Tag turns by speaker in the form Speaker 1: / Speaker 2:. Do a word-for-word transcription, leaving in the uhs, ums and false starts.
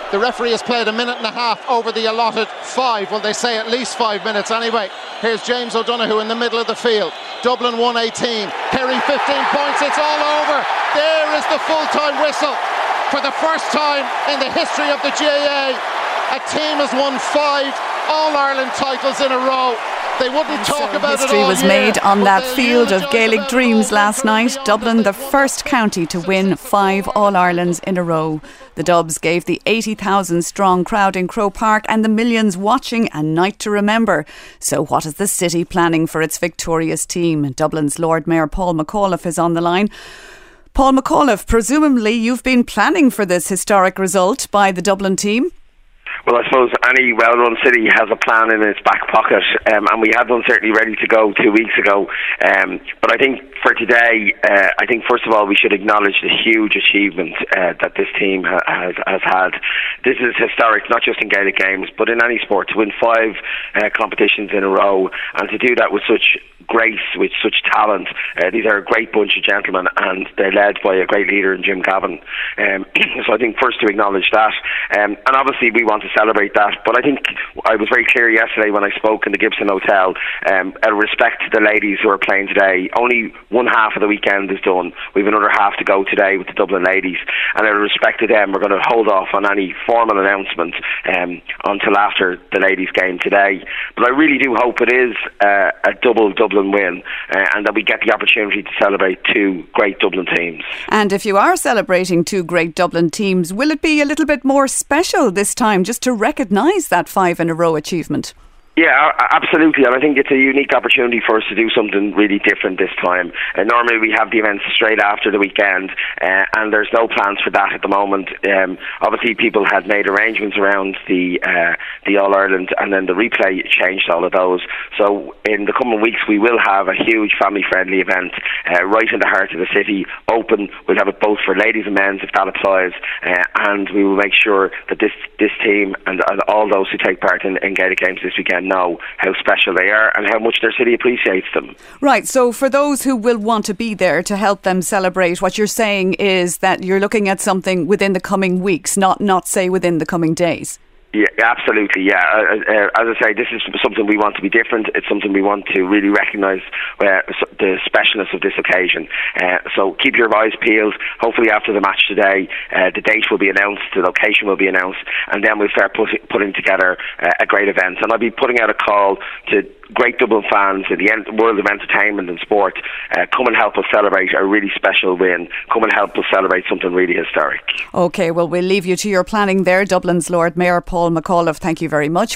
Speaker 1: The referee has played a minute and a half over the allotted five. Well, they say at least five minutes anyway. Here's James O'Donoghue in the middle of the field. Dublin one eighteen, Kerry fifteen points, it's all over. There is the full-time whistle. For the first time in the history of the G A A, a team has won five All-Ireland titles in a row. They wouldn't talk
Speaker 2: so
Speaker 1: about
Speaker 2: history
Speaker 1: it all
Speaker 2: was
Speaker 1: year,
Speaker 2: made on that field of Gaelic dreams last night.
Speaker 1: Beyond
Speaker 2: Dublin, the first county to win five All-Irelands in a row. The Dubs gave the eighty thousand strong crowd in Croke Park and the millions watching a night to remember. So what is the city planning for its victorious team? Dublin's Lord Mayor Paul McAuliffe is on the line. Paul McAuliffe, presumably you've been planning for this historic result by the Dublin team.
Speaker 3: Well, I suppose any well-run city has a plan in its back pocket, um, and we had one certainly ready to go two weeks ago. Um, but I think for today, uh, I think first of all we should acknowledge the huge achievement uh, that this team ha- has, has had. This is historic, not just in Gaelic games, but in any sport. To win five uh, competitions in a row, and to do that with such grace, with such talent. Uh, these are a great bunch of gentlemen, and they're led by a great leader in Jim Gavin. Um, so I think first to acknowledge that, um, and obviously we want to celebrate that. But I think I was very clear yesterday when I spoke in the Gibson Hotel, um, out of respect to the ladies who are playing today. Only one half of the weekend is done. We have another half to go today with the Dublin ladies, and out of respect to them, we're going to hold off on any formal announcement um, until after the ladies' game today. But I really do hope it is uh, a double Dublin win, uh, and that we get the opportunity to celebrate two great Dublin teams.
Speaker 2: And if you are celebrating two great Dublin teams, will it be a little bit more special this time just to recognise that five in a row achievement?
Speaker 3: Yeah, absolutely, and I think it's a unique opportunity for us to do something really different this time. Uh, normally we have the events straight after the weekend, uh, and there's no plans for that at the moment. Um, obviously people had made arrangements around the uh, the All-Ireland, and then the replay changed all of those. So in the coming weeks we will have a huge family-friendly event uh, right in the heart of the city, open. We'll have it both for ladies and men's if that applies, uh, and we will make sure that this, this team and, and all those who take part in, in Gaelic games this weekend know how special they are and how much their city appreciates them.
Speaker 2: Right, so for those who will want to be there to help them celebrate, what you're saying is that you're looking at something within the coming weeks, not, not say within the coming days.
Speaker 3: Yeah, absolutely, yeah. Uh, uh, as I say, this is something we want to be different. It's something we want to really recognise uh, the specialness of this occasion. Uh, so keep your eyes peeled. Hopefully after the match today, uh, the date will be announced, the location will be announced, and then we'll start put, putting together uh, a great event. And I'll be putting out a call to great Dublin fans in the en- world of entertainment and sport. Uh, come and help us celebrate a really special win. Come and help us celebrate something really historic.
Speaker 2: OK, well, we'll leave you to your planning there. Dublin's Lord Mayor Paul McAuliffe, thank you very much.